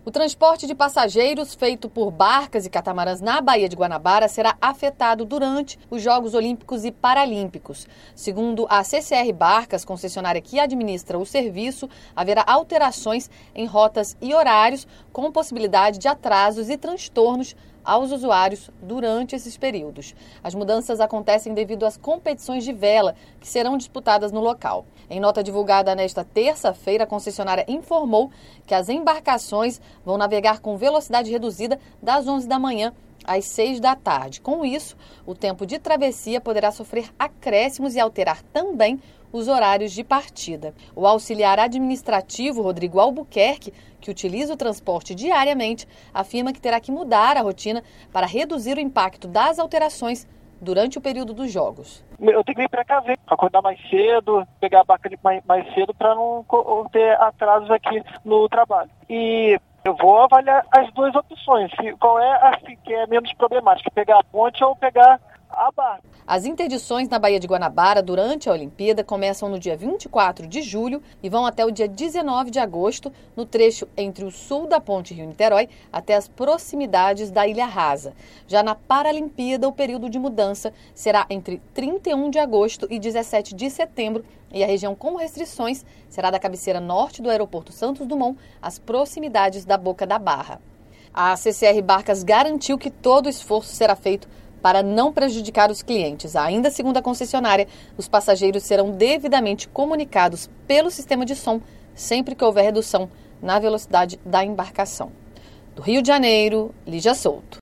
O transporte de passageiros feito por barcas e catamarãs na Baía de Guanabara será afetado durante os Jogos Olímpicos e Paralímpicos. Segundo a CCR Barcas, concessionária que administra o serviço, haverá alterações em rotas e horários, com possibilidade de atrasos e transtornos aos usuários durante esses períodos. As mudanças acontecem devido às competições de vela que serão disputadas no local. Em nota divulgada nesta terça-feira, a concessionária informou que as embarcações vão navegar com velocidade reduzida das 11 da manhã às 6 da tarde. Com isso, o tempo de travessia poderá sofrer acréscimos e alterar também os horários de partida. O auxiliar administrativo Rodrigo Albuquerque, que utiliza o transporte diariamente, afirma que terá que mudar a rotina para reduzir o impacto das alterações durante o período dos Jogos. Eu tenho que vir para cá, acordar mais cedo, pegar a barca mais cedo para não ter atrasos aqui no trabalho. E eu vou avaliar as duas opções, qual é a que é menos problemática, pegar a ponte ou pegar a barca. As interdições na Baía de Guanabara durante a Olimpíada começam no dia 24 de julho e vão até o dia 19 de agosto, no trecho entre o sul da Ponte Rio-Niterói até as proximidades da Ilha Rasa. Já na Paralimpíada, o período de mudança será entre 31 de agosto e 17 de setembro e a região com restrições será da cabeceira norte do aeroporto Santos Dumont às proximidades da Boca da Barra. A CCR Barcas garantiu que todo o esforço será feito para não prejudicar os clientes. Ainda segundo a concessionária, os passageiros serão devidamente comunicados pelo sistema de som sempre que houver redução na velocidade da embarcação. Do Rio de Janeiro, Lígia Souto.